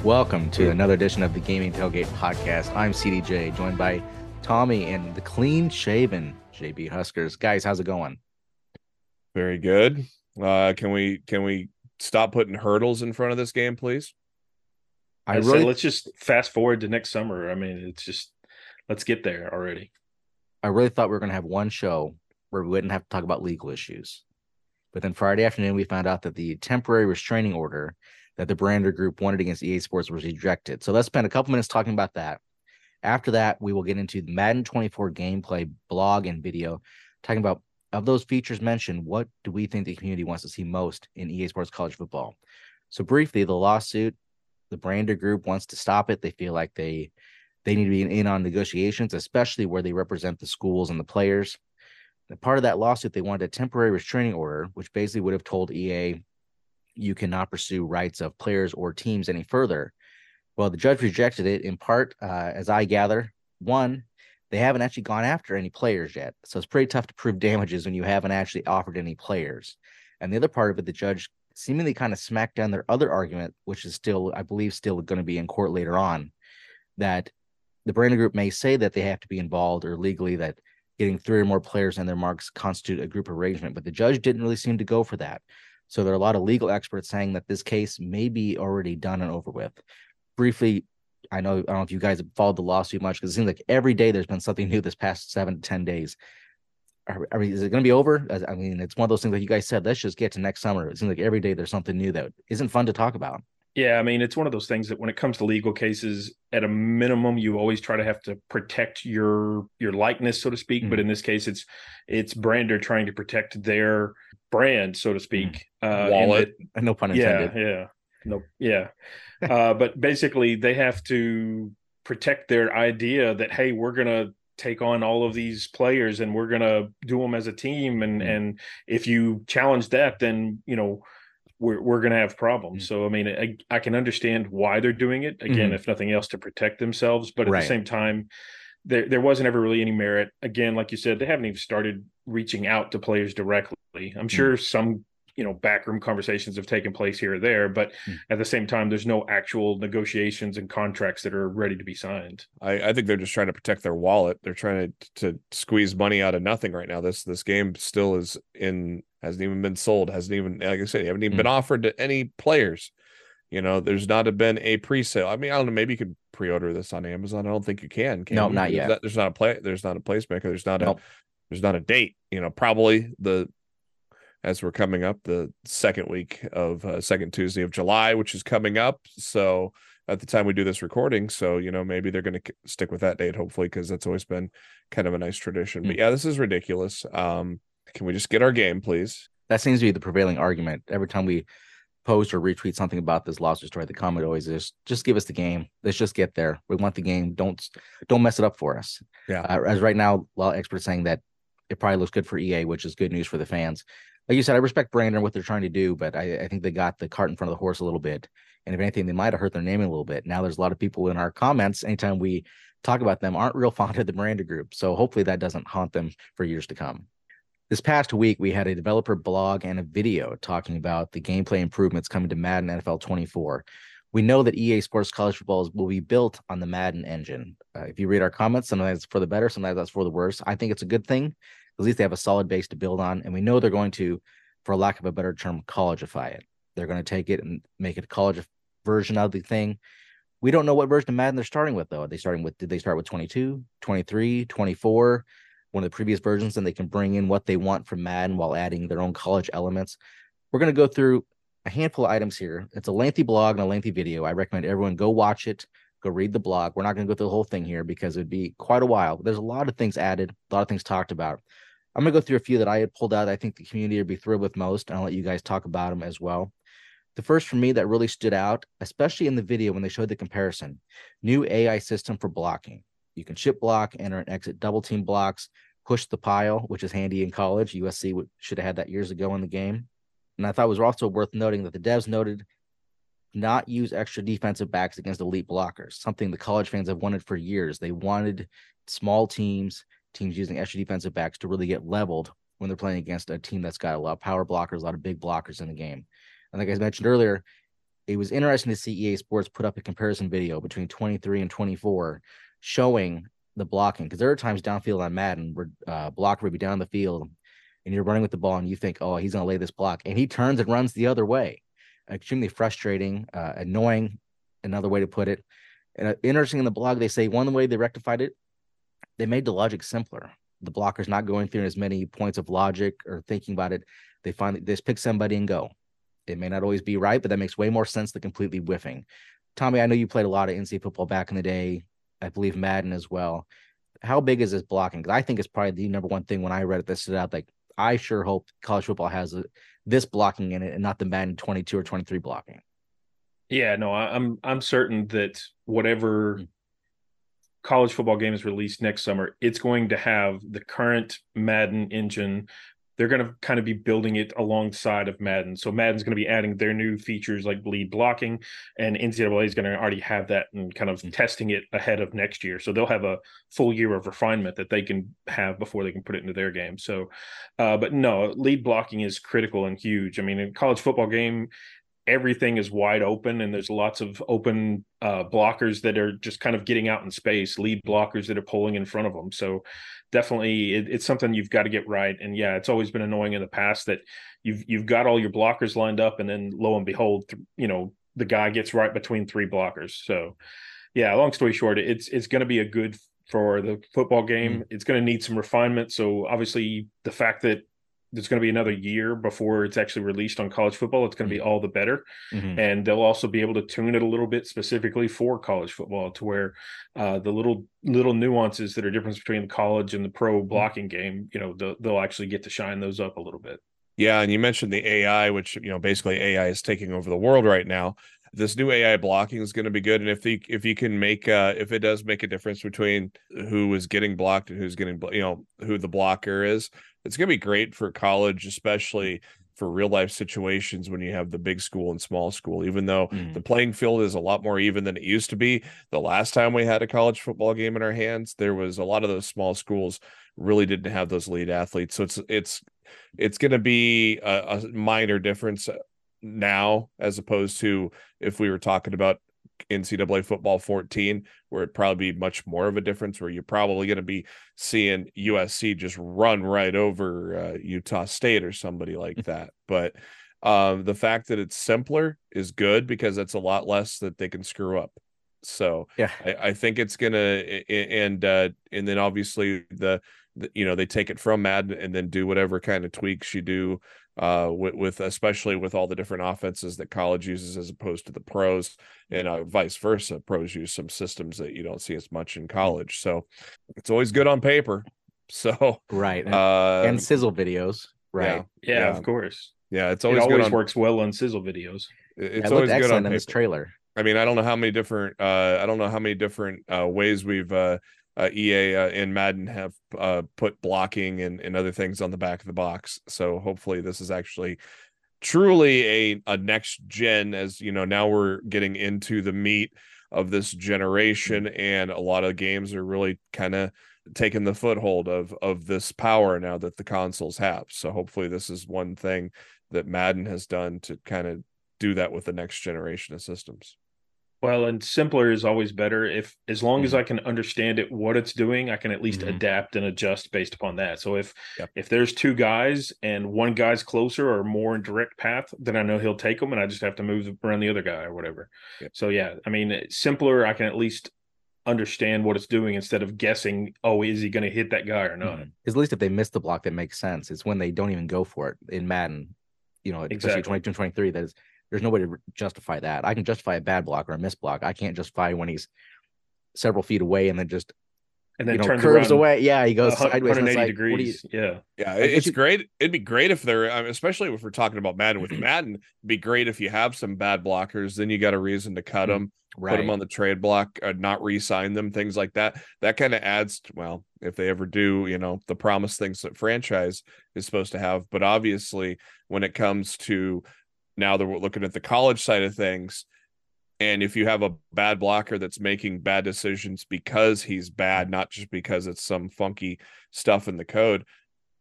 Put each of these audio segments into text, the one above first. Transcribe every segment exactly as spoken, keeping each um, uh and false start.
Welcome to another edition of the Gaming Tailgate Podcast. I'm C D J, joined by Tommy and the clean-shaven J B Huskers. Guys, how's it going? Very good. Uh, can we can we stop putting hurdles in front of this game, please? I I said, really, let's just fast forward to next summer. I mean, it's just let's get there already. I really thought we were going to have one show where we wouldn't have to talk about legal issues. But then Friday afternoon, we found out that the temporary restraining order that the Brander Group wanted against E A Sports was rejected. So let's spend a couple minutes talking about that. After that, we will get into the Madden twenty-four gameplay blog and video, talking about, of those features mentioned, what do we think the community wants to see most in E A Sports College Football? So briefly, the lawsuit, the Brander Group wants to stop it. They feel like they they need to be in on negotiations, especially where they represent the schools and the players. The part of that lawsuit, they wanted a temporary restraining order, which basically would have told E A you cannot pursue rights of players or teams any further. Well, the judge rejected it in part, uh, as I gather. One, they haven't actually gone after any players yet. So it's pretty tough to prove damages when you haven't actually offered any players. And the other part of it, the judge seemingly kind of smacked down their other argument, which is still, I believe, still going to be in court later on, that the Brander Group may say that they have to be involved or legally that getting three or more players and their marks constitute a group arrangement. But the judge didn't really seem to go for that. So there are a lot of legal experts saying that this case may be already done and over with. Briefly, I know I don't know if you guys have followed the lawsuit much, because it seems like every day there's been something new this past seven to ten days. Are, are, is it going to be over? I mean, it's one of those things like you guys said, let's just get to next summer. It seems like every day there's something new that isn't fun to talk about. Yeah, I mean, it's one of those things that when it comes to legal cases, at a minimum, you always try to have to protect your your likeness, so to speak. Mm. But in this case, it's it's Brander trying to protect their brand, so to speak. Mm. Uh, Wallet, that, no pun intended. Yeah, yeah, no, yeah. uh, but basically, they have to protect their idea that, hey, we're gonna take on all of these players and we're gonna do them as a team. And mm. and if you challenge that, then you know. we're we're going to have problems. So, I mean, I, I can understand why they're doing it, again, mm-hmm. if nothing else, to protect themselves. But at right. the same time, there, there wasn't ever really any merit. Again, like you said, they haven't even started reaching out to players directly. I'm sure mm-hmm. some, you know, backroom conversations have taken place here or there, but mm-hmm. at the same time, there's no actual negotiations and contracts that are ready to be signed. I, I think they're just trying to protect their wallet. They're trying to, to squeeze money out of nothing right now. This, this game still is in, hasn't even been sold, hasn't even, like I said, you haven't even mm. been offered to any players. You know, there's not been a pre-sale. I mean, I don't know, maybe you could pre-order this on Amazon. I don't think you can. can no, you? not there's yet. Not, there's not a play. There's not a placemaker. There's not nope. a. There's not a date. You know, probably the as we're coming up the second week of uh, second Tuesday of July, which is coming up. So at the time we do this recording, so you know maybe they're going to stick with that date, hopefully, because that's always been kind of a nice tradition. Mm. But yeah, this is ridiculous. Um, can we just get our game, please? That seems to be the prevailing argument. Every time we post or retweet something about this lawsuit story, the comment always is, just give us the game. Let's just get there. We want the game. Don't don't mess it up for us. Yeah. Uh, as right now, a lot of experts saying that it probably looks good for E A, which is good news for the fans. Like you said, I respect Brandon and what they're trying to do, but I, I think they got the cart in front of the horse a little bit. And if anything, they might have hurt their name a little bit. Now there's a lot of people in our comments, anytime we talk about them, aren't real fond of the Miranda Group. So hopefully that doesn't haunt them for years to come. This past week, we had a developer blog and a video talking about the gameplay improvements coming to Madden N F L twenty-four. We know that E A Sports College Football will be built on the Madden engine. Uh, if you read our comments, sometimes it's for the better, sometimes that's for the worse. I think it's a good thing. At least they have a solid base to build on, and we know they're going to, for lack of a better term, collegeify it. They're going to take it and make it a college version of the thing. We don't know what version of Madden they're starting with, though. Are they starting with, did they start with twenty-two, twenty-three, twenty-four? One of the previous versions, and they can bring in what they want from Madden while adding their own college elements. We're going to go through a handful of items here. It's a lengthy blog and a lengthy video. I recommend everyone go watch it, go read the blog. We're not going to go through the whole thing here because it'd be quite a while. There's a lot of things added, a lot of things talked about. I'm going to go through a few that I had pulled out that I think the community would be thrilled with most, and I'll let you guys talk about them as well. The first for me that really stood out, especially in the video when they showed the comparison, new A I system for blocking. You can ship block, enter and exit double team blocks, push the pile, which is handy in college. U S C should have had that years ago in the game. And I thought it was also worth noting that the devs noted not use extra defensive backs against elite blockers, something the college fans have wanted for years. They wanted small teams, teams using extra defensive backs to really get leveled when they're playing against a team that's got a lot of power blockers, a lot of big blockers in the game. And like I mentioned earlier, it was interesting to see E A Sports put up a comparison video between twenty-three and twenty-four showing the blocking, because there are times downfield on Madden where uh, blocker would be down the field and you're running with the ball and you think, oh, he's going to lay this block, and he turns and runs the other way. Extremely frustrating, uh, annoying, another way to put it. And uh, interesting, in the blog, they say one way they rectified it, they made the logic simpler. The blocker's not going through as many points of logic or thinking about it. They finally they just pick somebody and go. It may not always be right, but that makes way more sense than completely whiffing. Tommy, I know you played a lot of N C double A football back in the day. I believe Madden as well. How big is this blocking? Because I think it's probably the number one thing when I read it that stood out. Like, I sure hope college football has a, this blocking in it and not the Madden twenty-two or twenty-three blocking. Yeah, no, I, I'm I'm certain that whatever mm-hmm. college football game is released next summer, it's going to have the current Madden engine. They're going to kind of be building it alongside of Madden. So Madden's going to be adding their new features like lead blocking, and N C double A is going to already have that and kind of mm-hmm. testing it ahead of next year. So they'll have a full year of refinement that they can have before they can put it into their game. So, uh, but no, lead blocking is critical and huge. I mean, in a college football game, everything is wide open and there's lots of open uh, blockers that are just kind of getting out in space, lead blockers that are pulling in front of them. So definitely it, it's something you've got to get right. And yeah, it's always been annoying in the past that you've, you've got all your blockers lined up and then lo and behold, you know, the guy gets right between three blockers. So yeah, long story short, it's, it's going to be a good for the football game. Mm-hmm. It's going to need some refinement. So obviously the fact that there's going to be another year before it's actually released on college football, it's going to be all the better. Mm-hmm. And they'll also be able to tune it a little bit specifically for college football to where uh, the little little nuances that are difference between the college and the pro blocking game, you know, they'll, they'll actually get to shine those up a little bit. Yeah, and you mentioned the A I, which, you know, basically A I is taking over the world right now. This new A I blocking is going to be good, and if the if you can make uh, if it does make a difference between who is getting blocked and who's getting, you know, who the blocker is, it's going to be great for college, especially for real life situations when you have the big school and small school. Even though mm. the playing field is a lot more even than it used to be, the last time we had a college football game in our hands, there was a lot of those small schools really didn't have those lead athletes. So it's it's it's going to be a, a minor difference now, as opposed to if we were talking about N C double A football fourteen, where it'd probably be much more of a difference, where you're probably going to be seeing U S C just run right over uh, Utah State or somebody like that. But um, the fact that it's simpler is good, because it's a lot less that they can screw up. So yeah, I, I think it's gonna, and uh, and then obviously the, the you know they take it from Madden and then do whatever kind of tweaks you do uh with, with especially with all the different offenses that college uses as opposed to the pros, and uh, vice versa. Pros use some systems that you don't see as much in college, so it's always good on paper. So right, and, uh, and sizzle videos, right? Yeah, yeah, yeah, of course. Yeah, it's always it always good on, works well on sizzle videos. It's yeah, always good on in paper. This trailer. I mean, I don't know how many different uh I don't know how many different uh ways we've uh Uh, E A uh, and Madden have uh, put blocking and, and other things on the back of the box. So hopefully this is actually truly a, a next gen, as you know, now we're getting into the meat of this generation, and a lot of games are really kind of taking the foothold of, of this power now that the consoles have. So hopefully this is one thing that Madden has done to kind of do that with the next generation of systems. Well, and simpler is always better. If as long mm-hmm. as I can understand it, what it's doing, I can at least mm-hmm. adapt and adjust based upon that. So if yep. if there's two guys and one guy's closer or more in direct path, then I know he'll take them, and I just have to move around the other guy or whatever. Yep. So yeah, I mean, simpler, I can at least understand what it's doing instead of guessing, oh, is he going to hit that guy or not? Because at least if they miss the block, that makes sense. It's when they don't even go for it in Madden, you know, especially exactly. twenty-two twenty-three, that is. There's no way to justify that. I can justify a bad block or a missed block. I can't justify when he's several feet away and then just and then you know, turns curves around away. Yeah, he goes one sideways. hundred eighty like, degrees. You, yeah, yeah. It's you, great. It'd be great if they're, especially if we're talking about Madden. With Madden, it'd be great if you have some bad blockers. Then you got a reason to cut them, right. put them on the trade block, uh, not re-sign them, things like that. That kind of adds. To, well, if they ever do, you know, the promise things that franchise is supposed to have. But obviously, when it comes to now that we're looking at the college side of things, and if you have a bad blocker that's making bad decisions because he's bad, not just because it's some funky stuff in the code,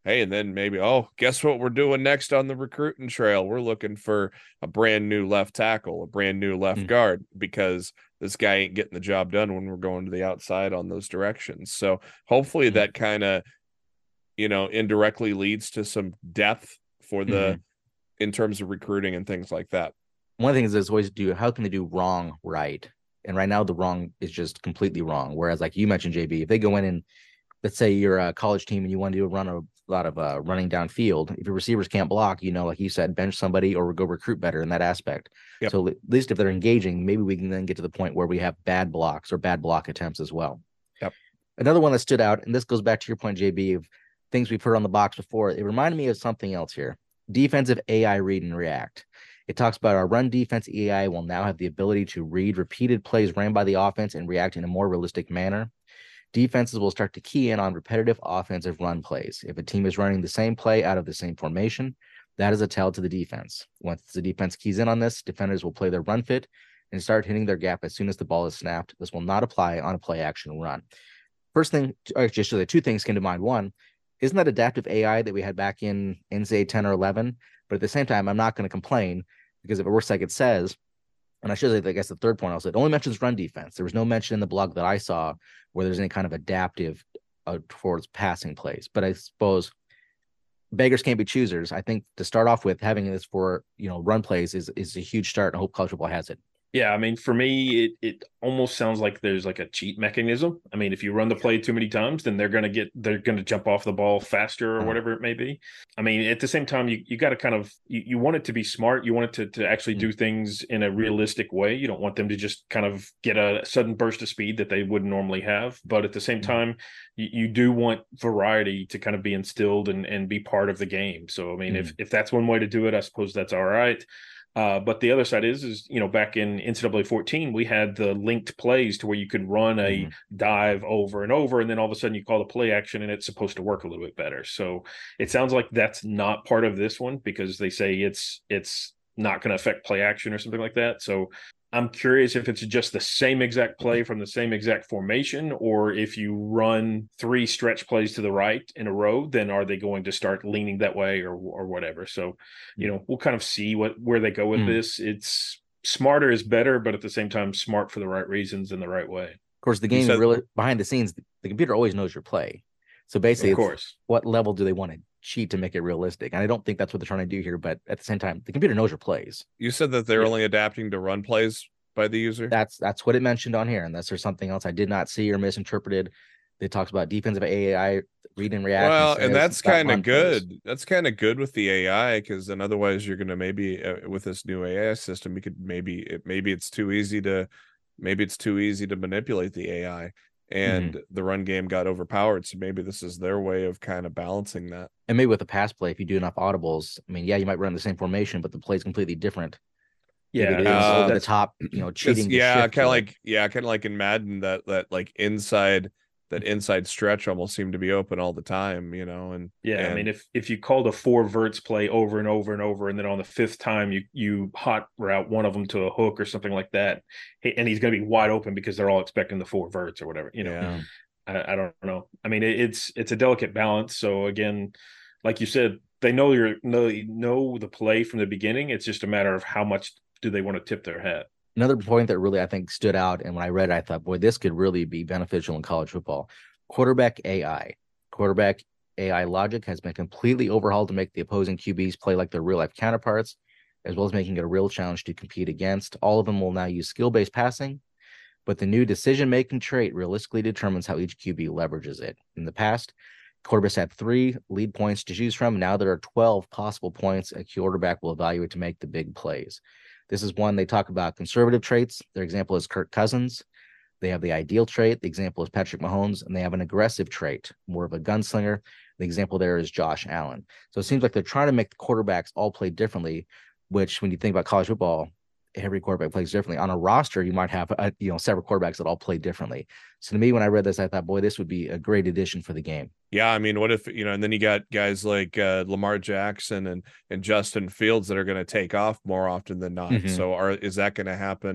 hey, and then maybe, oh, guess what we're doing next on the recruiting trail? We're looking for a brand new left tackle, a brand new left Mm. guard, because this guy ain't getting the job done when we're going to the outside on those directions. So hopefully Mm. that kind of, you know, indirectly leads to some depth for the, Mhm. in terms of recruiting and things like that. One of the things is always do how can they do wrong right? And right now the wrong is just completely wrong. Whereas like you mentioned, J B, if they go in and let's say you're a college team and you want to do a run a lot of uh, running downfield, if your receivers can't block, you know, like you said, bench somebody or go recruit better in that aspect. Yep. So at least if they're engaging, maybe we can then get to the point where we have bad blocks or bad block attempts as well. Yep. Another one that stood out, and this goes back to your point, J B, of things we've heard on the box before. It reminded me of something else here. Defensive A I read and react. It talks about our run defense A I will now have the ability to read repeated plays ran by the offense and react in a more realistic manner. Defenses will start to key in on repetitive offensive run plays. If a team is running the same play out of the same formation, that is a tell to the defense. Once the defense keys in on this, defenders will play their run fit and start hitting their gap as soon as the ball is snapped. This will not apply on a play action run. First thing, or just so the two things came to mind. One, isn't that adaptive A I that we had back in N C A A ten or eleven? But at the same time, I'm not going to complain because if it works like it says, and I should say, I guess the third point also, it only mentions run defense. There was no mention in the blog that I saw where there's any kind of adaptive uh, towards passing plays. But I suppose beggars can't be choosers. I think to start off with, having this for, you know, run plays is is a huge start, and I hope college football has it. Yeah, I mean, for me, it it almost sounds like there's like a cheat mechanism. I mean, if you run the play too many times, then they're gonna get they're gonna jump off the ball faster or Uh-huh. whatever it may be. I mean, at the same time, you you got to kind of you, you want it to be smart. You want it to to actually do things in a realistic way. You don't want them to just kind of get a sudden burst of speed that they wouldn't normally have. But at the same time, you, you do want variety to kind of be instilled and and be part of the game. So I mean, if if that's one way to do it, I suppose that's all right. Uh, but the other side is, is you know, back in N C double A fourteen, we had the linked plays to where you could run a Mhm. dive over and over, and then all of a sudden you call the play action, and it's supposed to work a little bit better. So it sounds like that's not part of this one because they say it's it's not going to affect play action or something like that. So I'm curious if it's just the same exact play from the same exact formation, or if you run three stretch plays to the right in a row, then are they going to start leaning that way or or whatever? So, you know, we'll kind of see what where they go with Mm. this. It's smarter is better, but at the same time, smart for the right reasons in the right way. Of course, the You game said- really behind the scenes, the computer always knows your play. So basically, Of it's course. what level do they want to cheat to make it realistic? And I don't think that's what they're trying to do here. But at the same time, the computer knows your plays. You said that they're Yeah. only adapting to run plays by the user. That's that's what it mentioned on here. Unless there's something else I did not see or misinterpreted. It talks about defensive A I read and react. Well, says and that's it's got kind of run plays. good. That's kind of good with the A I, because then otherwise you're going to maybe uh, with this new A I system, you could maybe it maybe it's too easy to maybe it's too easy to manipulate the A I, and the run game got overpowered. So maybe this is their way of kind of balancing that. And maybe with the pass play, if you do enough audibles, I mean, yeah, you might run the same formation, but the play is completely different. Maybe Yeah, it is uh, over the that's top, you know, It's- cheating. the yeah, shift kind of to it. like yeah, kind of like in Madden, that that like inside that inside stretch almost seemed to be open all the time, you know. And yeah. and, I mean, if if you called a four verts play over and over and over, and then on the fifth time you you hot route one of them to a hook or something like that, and he's going to be wide open because they're all expecting the four verts or whatever, you know. yeah. I, I don't know. I mean, it, it's it's a delicate balance. So again, like you said, they know you're know know the play from the beginning. It's just a matter of how much do they want to tip their hat. Another point that really I think stood out, and when I read it, I thought, boy, this could really be beneficial in college football. Quarterback A I. Quarterback A I logic has been completely overhauled to make the opposing Q Bs play like their real life counterparts, as well as making it a real challenge to compete against. All of them will now use skill-based passing, but the new decision-making trait realistically determines how each Q B leverages it. In the past, quarterbacks had three lead points to choose from. Now there are twelve possible points a quarterback will evaluate to make the big plays. This is one they talk about conservative traits. Their example is Kirk Cousins. They have the ideal trait. The example is Patrick Mahomes, and they have an aggressive trait, more of a gunslinger. The example there is Josh Allen. So it seems like they're trying to make the quarterbacks all play differently, which when you think about college football, every quarterback plays differently. On a roster, you might have a, you know several quarterbacks that all play differently. So to me, when I read this, I thought, boy, this would be a great addition for the game. Yeah, I mean, what if, you know, and then you got guys like uh, Lamar Jackson and and Justin Fields that are going to take off more often than not. Mhm. So are is that going to happen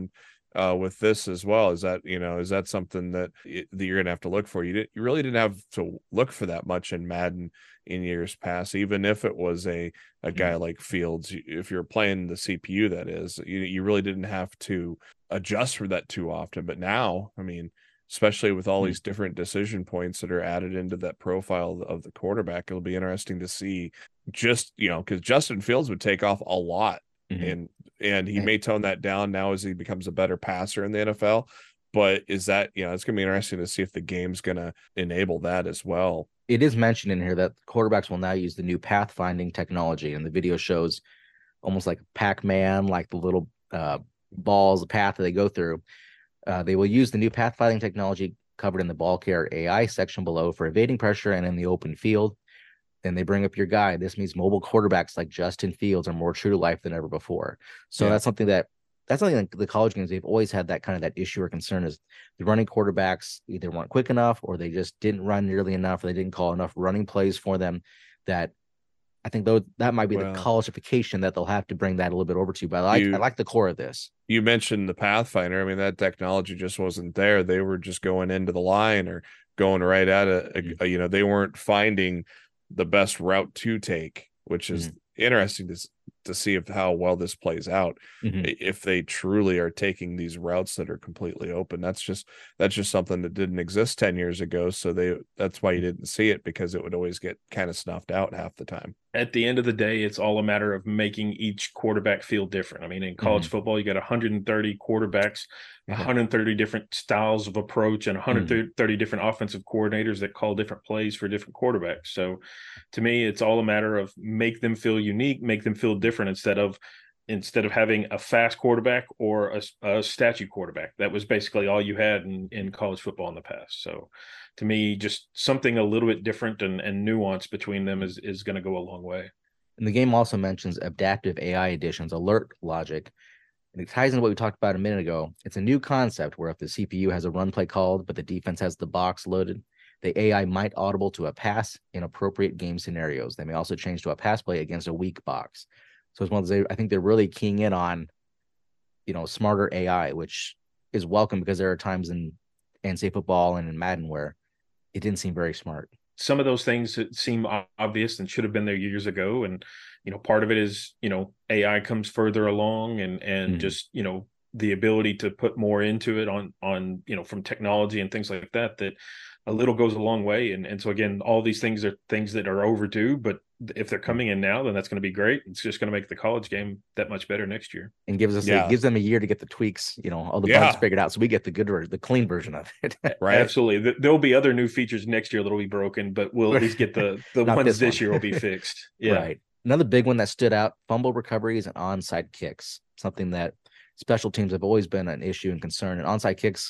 uh, with this as well? Is that, you know, is that something that, that you're going to have to look for? You didn't, you really didn't have to look for that much in Madden in years past, even if it was a, a guy mm-hmm. like Fields. If you're playing the C P U, that is, you, you really didn't have to adjust for that too often. But now, I mean, especially with all mm-hmm. these different decision points that are added into that profile of the quarterback, it'll be interesting to see just, you know, because Justin Fields would take off a lot. Mm-hmm. And and he may tone that down now as he becomes a better passer in the N F L. But is that, you know, it's going to be interesting to see if the game's going to enable that as well. It is mentioned in here that quarterbacks will now use the new pathfinding technology, and the video shows almost like Pac-Man, like the little uh, balls, the path that they go through. Uh, they will use the new pathfinding technology covered in the ball care A I section below for evading pressure and in the open field. Then they bring up your guide. This means mobile quarterbacks like Justin Fields are more true to life than ever before. So yeah. that's something that that's something like the college games, they've always had that kind of that issue or concern is the running quarterbacks either weren't quick enough or they just didn't run nearly enough or they didn't call enough running plays for them. That I think though that might be well, the collegeification that they'll have to bring that a little bit over to. But I like you, I like the core of this. You mentioned the Pathfinder. I mean, that technology just wasn't there. They were just going into the line or going right at a, a, mm-hmm. a you know, they weren't finding the best route to take, which is mm-hmm. interesting to to see if how well this plays out. Mm-hmm. If they truly are taking these routes that are completely open, that's just that's just something that didn't exist ten years ago. So they that's why you didn't see it, because it would always get kind of snuffed out half the time. At the end of the day, it's all a matter of making each quarterback feel different. I mean, in college mm-hmm. football, you got one hundred thirty quarterbacks, mm-hmm. one hundred thirty different styles of approach, and one hundred thirty mm-hmm. different offensive coordinators that call different plays for different quarterbacks. So to me, it's all a matter of make them feel unique, make them feel different instead of instead of having a fast quarterback or a, a statue quarterback. That was basically all you had in, in college football in the past. So to me, just something a little bit different and, and nuanced between them is, is going to go a long way. And the game also mentions adaptive A I additions, alert logic. And it ties into what we talked about a minute ago. It's a new concept where if the C P U has a run play called, but the defense has the box loaded, the A I might audible to a pass in appropriate game scenarios. They may also change to a pass play against a weak box. So it's one of those, I think they're really keying in on, you know, smarter A I, which is welcome because there are times in N C A A football and in Madden where it didn't seem very smart. Some of those things seem obvious and should have been there years ago. And, you know, part of it is, you know, A I comes further along and, and mm-hmm. just, you know, the ability to put more into it on, on, you know, from technology and things like that, that a little goes a long way. And, and so again, all these things are things that are overdue, but if they're coming in now, then that's going to be great. It's just going to make the college game that much better next year. And gives us, yeah. a, gives them a year to get the tweaks, you know, all the yeah. bugs figured out. So we get the good version, the clean version of it. Right. Absolutely. There'll be other new features next year that'll be broken, but we'll at least get the, the ones this, this year will be fixed. Yeah. Right. Another big one that stood out, fumble recoveries and onside kicks, something that special teams have always been an issue and concern. And onside kicks,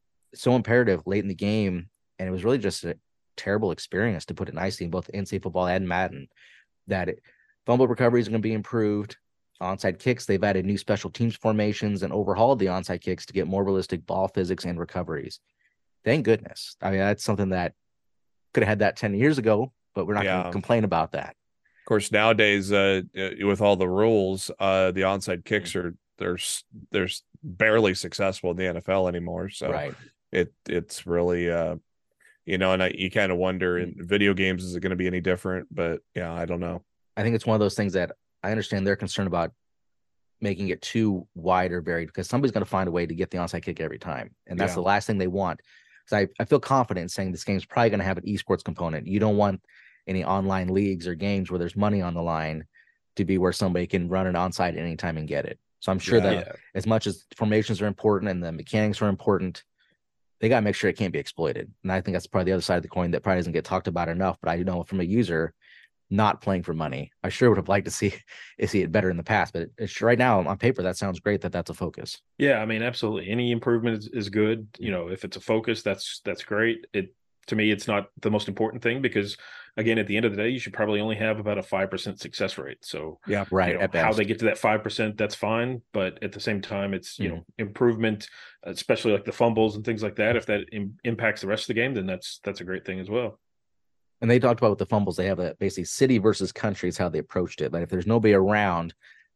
so imperative late in the game. And it was really just a terrible experience, to put it nicely, in both N C A A football and Madden, that it, fumble recoveries are going to be improved. Onside kicks, they've added new special teams formations and overhauled the onside kicks to get more realistic ball physics and recoveries. Thank goodness. I mean, that's something that could have had that ten years ago, but we're not yeah. going to complain about that. Of course, nowadays, uh, with all the rules, uh, the onside kicks are there's there's barely successful in the N F L anymore. So right. it it's really uh, you know, and I, you kind of wonder in video games, is it going to be any different? But yeah, I don't know. I think it's one of those things that I understand they're concerned about making it too wide or varied, because somebody's going to find a way to get the onside kick every time. And that's yeah. the last thing they want. Because I, I feel confident in saying this game's probably going to have an esports component. You don't want any online leagues or games where there's money on the line to be where somebody can run it onside at any time and get it. So I'm sure yeah, that yeah. as much as formations are important and the mechanics are important, they got to make sure it can't be exploited. And I think that's probably the other side of the coin that probably doesn't get talked about enough. But I know from a user not playing for money, I sure would have liked to see, see it better in the past. But it's right now on paper, that sounds great that that's a focus. Yeah, I mean, absolutely. Any improvement is, is good. You know, if it's a focus, that's that's great. It to me, it's not the most important thing because, again, at the end of the day, you should probably only have about a five percent success rate. So yeah, right. You know, how they get to that five percent, that's fine. But at the same time, it's, you mm. know, improvement, especially like the fumbles and things like that. If that im- impacts the rest of the game, then that's, that's a great thing as well. And they talked about with the fumbles, they have a basically city versus country is how they approached it. Like if there's nobody around,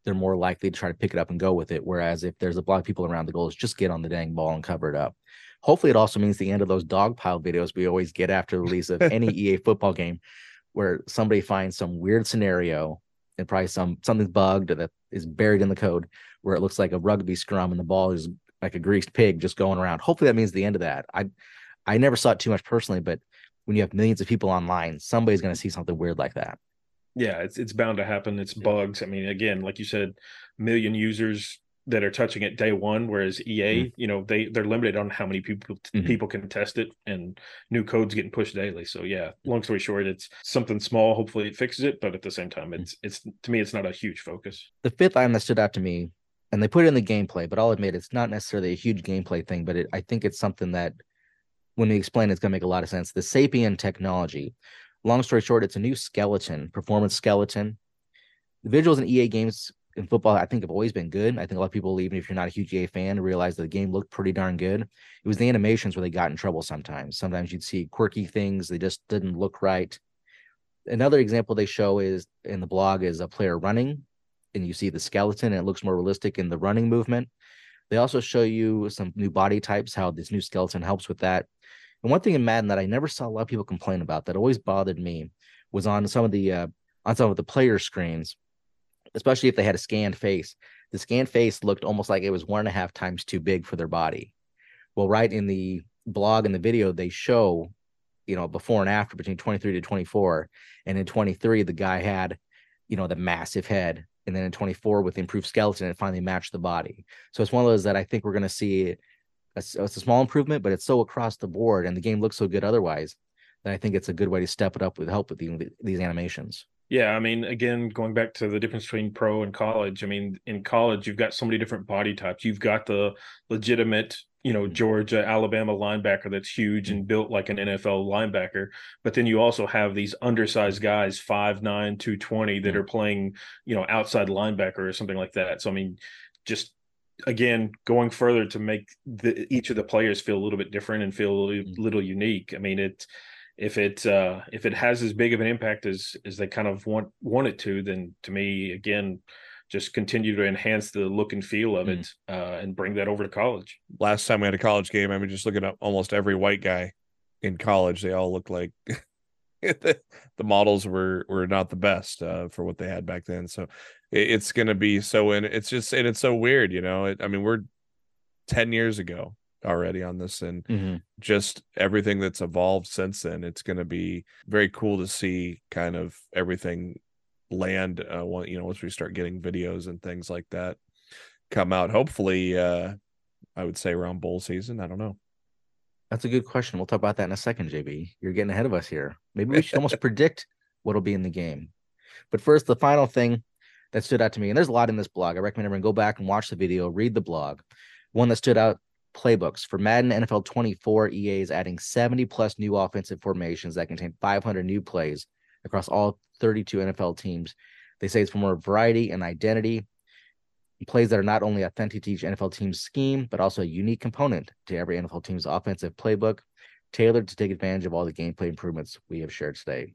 they're more likely to try to pick it up and go with it. Whereas if there's a lot of people around the goal, it's just get on the dang ball and cover it up. Hopefully, it also means the end of those dog pile videos we always get after the release of any E A football game, where somebody finds some weird scenario and probably some something's bugged that is buried in the code, where it looks like a rugby scrum and the ball is like a greased pig just going around. Hopefully, that means the end of that. I I never saw it too much personally, but when you have millions of people online, somebody's going to see something weird like that. Yeah, it's it's bound to happen. It's bugs. I mean, again, like you said, million users that are touching it day one, whereas E A, mm-hmm. you know, they they're limited on how many people mm-hmm. people can test it, and new codes getting pushed daily. So yeah, long story short, it's something small. Hopefully, it fixes it, but at the same time, it's it's to me, it's not a huge focus. The fifth item that stood out to me, and they put it in the gameplay, but I'll admit it's not necessarily a huge gameplay thing, but it, I think it's something that when we explain, it's going to make a lot of sense. The Sapien technology. Long story short, it's a new skeleton, performance skeleton. The visuals in E A games in football, I think, have always been good. I think a lot of people, even if you're not a huge E A fan, realize that the game looked pretty darn good. It was the animations where they got in trouble sometimes. Sometimes you'd see quirky things. They just didn't look right. Another example they show is in the blog is a player running, and you see the skeleton, and it looks more realistic in the running movement. They also show you some new body types, how this new skeleton helps with that. And one thing in Madden that I never saw a lot of people complain about that always bothered me was on some of the uh, on some of the player screens, especially if they had a scanned face. The scanned face looked almost like it was one and a half times too big for their body. Well, right in the blog and the video, they show, you know, before and after between twenty-three to twenty-four. And in twenty-three, the guy had, you know, the massive head. And then in twenty-four, with the improved skeleton, it finally matched the body. So it's one of those that I think we're going to see. It's a small improvement, but it's so across the board, and the game looks so good otherwise that I think it's a good way to step it up with help with the, these animations. Yeah, I mean, again, going back to the difference between pro and college, I mean, in college, you've got so many different body types. You've got the legitimate, you know, Georgia, Alabama linebacker that's huge and built like an N F L linebacker. But then you also have these undersized guys, five nine, two twenty, that are playing, you know, outside linebacker or something like that. So, I mean, just again, going further to make the, each of the players feel a little bit different and feel a little, little unique. I mean, it if it uh, if it has as big of an impact as as they kind of want want it to, then to me, again, just continue to enhance the look and feel of it uh, and bring that over to college. Last time we had a college game, I mean, just looking at almost every white guy in college, they all look like the, the models were were not the best uh, for what they had back then. So it, it's going to be so, and it's just, and it's so weird, you know. It, I mean, we're ten years ago already on this, and mm-hmm. just everything that's evolved since then. It's going to be very cool to see kind of everything land. Uh, you know, once we start getting videos and things like that come out, hopefully, uh, I would say around bowl season. I don't know. That's a good question. We'll talk about that in a second, J B. You're getting ahead of us here. Maybe we should almost predict what'll be in the game. But first, the final thing that stood out to me, and there's a lot in this blog. I recommend everyone go back and watch the video, read the blog. One that stood out, playbooks. For Madden N F L twenty-four, E A is adding seventy plus new offensive formations that contain five hundred new plays across all thirty-two N F L teams. They say it's for more variety and identity. Plays that are not only authentic to each N F L team's scheme, but also a unique component to every N F L team's offensive playbook, tailored to take advantage of all the gameplay improvements we have shared today.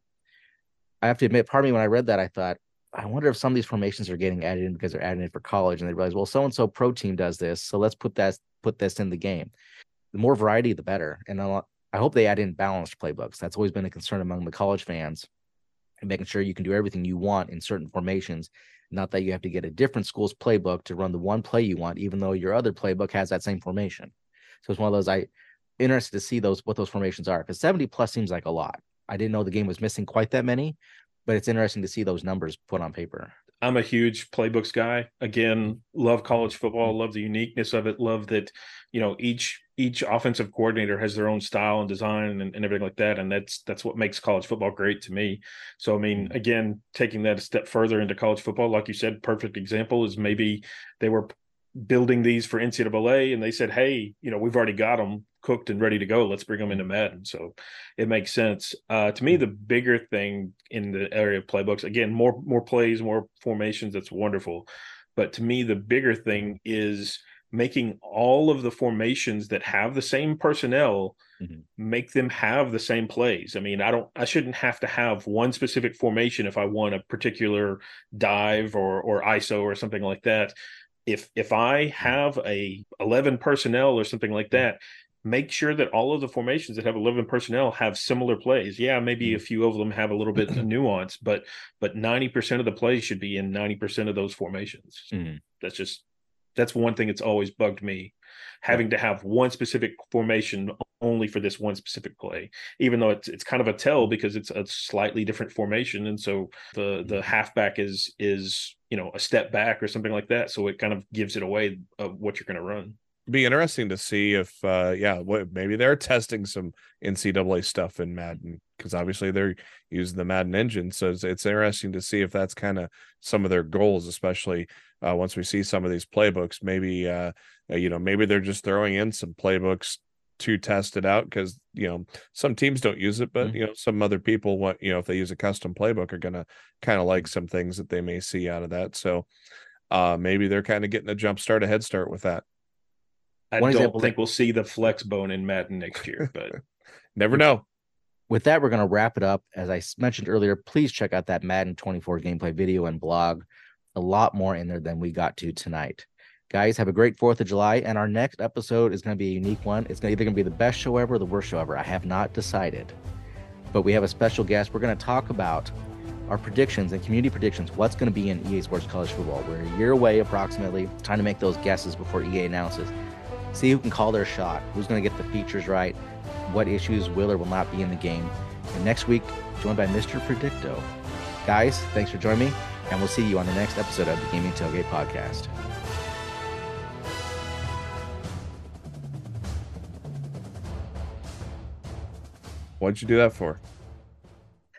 I have to admit, part of me, when I read that, I thought, I wonder if some of these formations are getting added in because they're adding it for college, and they realize, well, so-and-so pro team does this, so let's put that put this in the game. The more variety, the better. And I hope they add in balanced playbooks. That's always been a concern among the college fans, and making sure you can do everything you want in certain formations. Not that you have to get a different school's playbook to run the one play you want, even though your other playbook has that same formation. So it's one of those, I interested to see those what those formations are, because seventy plus seems like a lot. I didn't know the game was missing quite that many, but it's interesting to see those numbers put on paper. I'm a huge playbooks guy. Again, love college football, love the uniqueness of it, love that, you know, each each offensive coordinator has their own style and design and, and everything like that. And that's that's what makes college football great to me. So, I mean, again, taking that a step further into college football, like you said, perfect example is maybe they were building these for N C double A and they said, hey, you know, we've already got them cooked and ready to go. Let's bring them into Madden. So it makes sense. Uh, to me, the bigger thing in the area of playbooks, again, more more plays, more formations, that's wonderful. But to me, the bigger thing is making all of the formations that have the same personnel, mm-hmm. make them have the same plays. I mean, I don't, I shouldn't have to have one specific formation if I want a particular dive or, or I S O or something like that. If, if I have a eleven personnel or something like that, make sure that all of the formations that have eleven personnel have similar plays. Yeah, maybe mm-hmm. a few of them have a little bit of nuance, but, but ninety percent of the plays should be in ninety percent of those formations. Mm-hmm. That's just, that's one thing that's always bugged me, having to have one specific formation only for this one specific play, even though it's it's kind of a tell because it's a slightly different formation. And so the the halfback is, is you know, a step back or something like that. So it kind of gives it away of what you're going to run. Be interesting to see if, uh, yeah, what, maybe they're testing some N C double A stuff in Madden, because obviously they're using the Madden engine. So it's, it's interesting to see if that's kind of some of their goals, especially uh, once we see some of these playbooks. Maybe, uh, you know, maybe they're just throwing in some playbooks to test it out, because, you know, some teams don't use it, but, mm-hmm. you know, some other people want, you know, if they use a custom playbook, are going to kind of like some things that they may see out of that. So uh, maybe they're kind of getting a jump start, a head start with that. I One don't think we'll see the flex bone in Madden next year, but never know. With that, we're going to wrap it up. As I mentioned earlier, please check out that Madden twenty-four gameplay video and blog. A lot more in there than we got to tonight. Guys, have a great fourth of July, and our next episode is going to be a unique one. It's either going to be the best show ever or the worst show ever. I have not decided. But we have a special guest. We're going to talk about our predictions and community predictions. What's going to be in E A Sports College Football? We're a year away approximately. It's time to make those guesses before E A announces. See who can call their shot, who's going to get the features right, what issues will or will not be in the game. And next week, joined by Mister Predicto. Guys, thanks for joining me, and we'll see you on the next episode of the Gaming Tailgate Podcast. What'd you do that for?